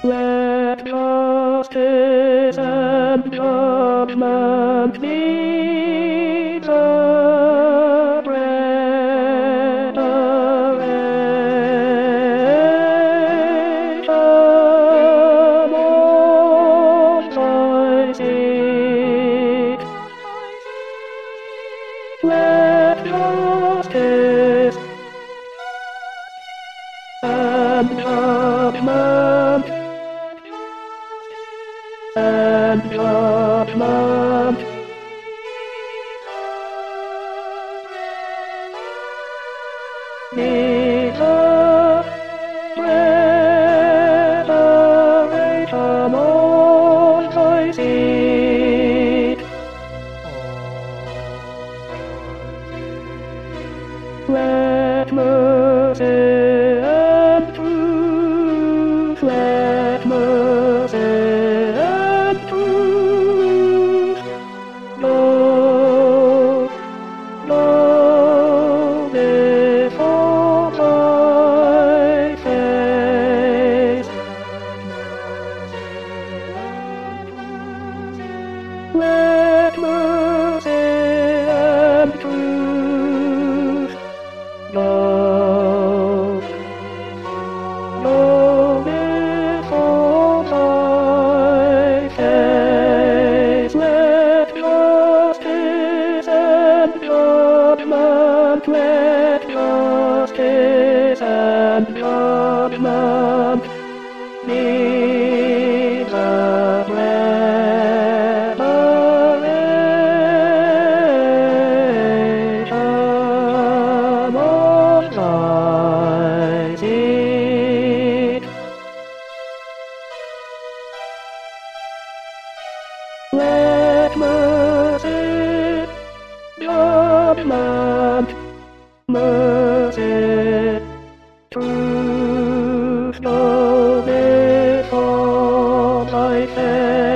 Let justice and judgment be the bread of Most High seek. Let justice and judgment be the bread of Most High seek. Let mercy and truth, let mercy and truth go before thy face. Let mercy and truth go before thy face. Let justice and judgment, let justice and judgment be the bread of Most High seek. Let mercy, judgment, mercy, truth go before thy face.